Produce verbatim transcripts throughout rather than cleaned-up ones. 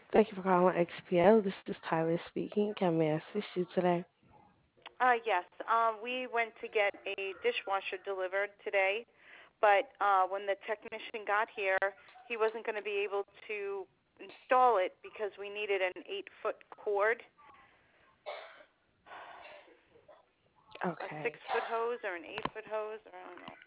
Thank you for calling X P O. This is Tyler speaking. Can I assist you today? Uh, yes. Um, we went to get a dishwasher delivered today, but uh, when the technician got here, he wasn't going to be able to install it because we needed an eight-foot cord, a Okay. six-foot hose, or an eight-foot hose, or I don't know.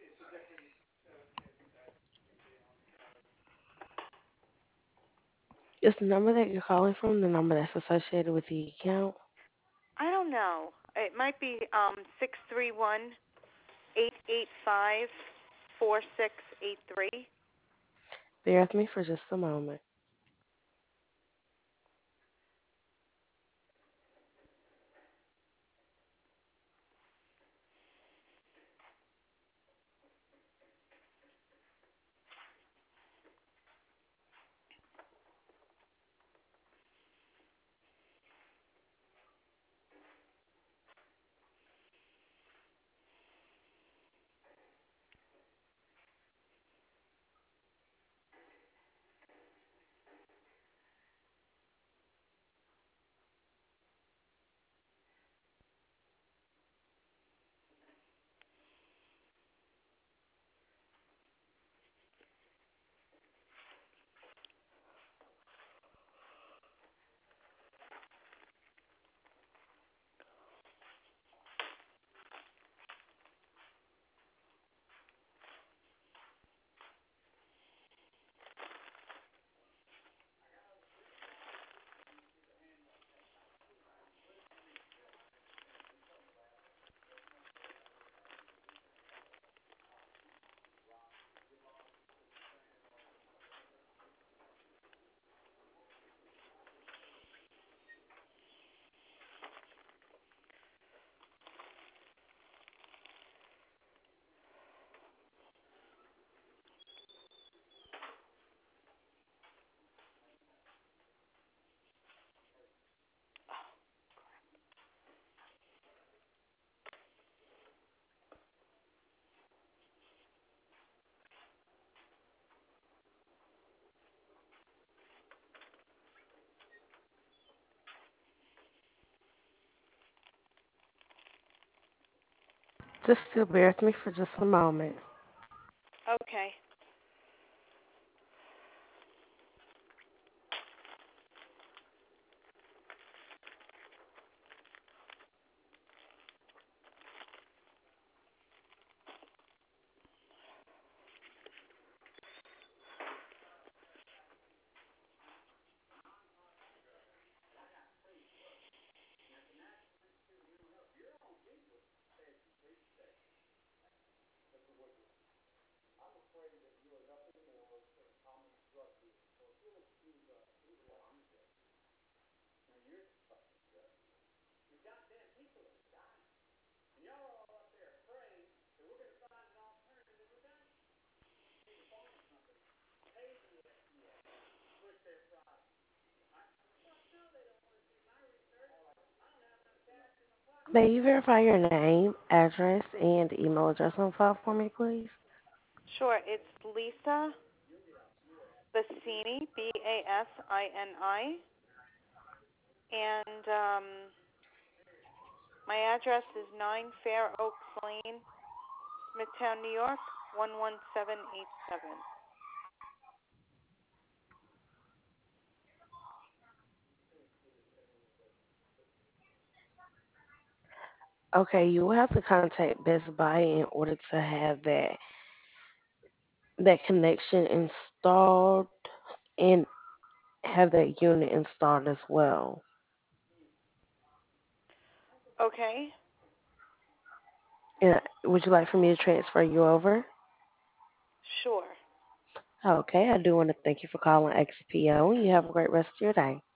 Is the number that you're calling from the number that's associated with the account? I don't know. It might be um six three one eight eight five four six eight three. Bear with me for just a moment. Just still bear with me for just a moment. Okay. May you verify your name, address, and email address on file for me, please? Sure. It's Lisa Bassini, B A S I N I, and um, my address is nine Fair Oaks Lane, Smithtown, New York, one one seven eight seven. Okay, you will have to contact Best Buy in order to have that that connection installed and have that unit installed as well. Okay. And would you like for me to transfer you over? Sure. Okay, I do want to thank you for calling X P O. You have a great rest of your day.